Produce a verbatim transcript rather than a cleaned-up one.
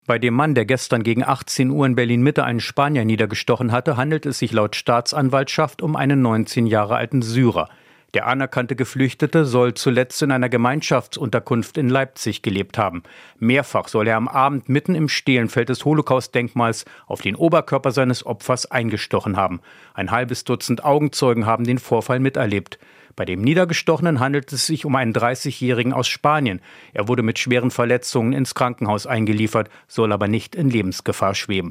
Bei dem Mann, der gestern gegen achtzehn Uhr in Berlin-Mitte einen Spanier niedergestochen hatte, handelt es sich laut Staatsanwaltschaft um einen neunzehn Jahre alten Syrer. Der anerkannte Geflüchtete soll zuletzt in einer Gemeinschaftsunterkunft in Leipzig gelebt haben. Mehrfach soll er am Abend mitten im Stehlenfeld des Holocaust-Denkmals auf den Oberkörper seines Opfers eingestochen haben. Ein halbes Dutzend Augenzeugen haben den Vorfall miterlebt. Bei dem Niedergestochenen handelt es sich um einen dreißigjährigen aus Spanien. Er wurde mit schweren Verletzungen ins Krankenhaus eingeliefert, soll aber nicht in Lebensgefahr schweben.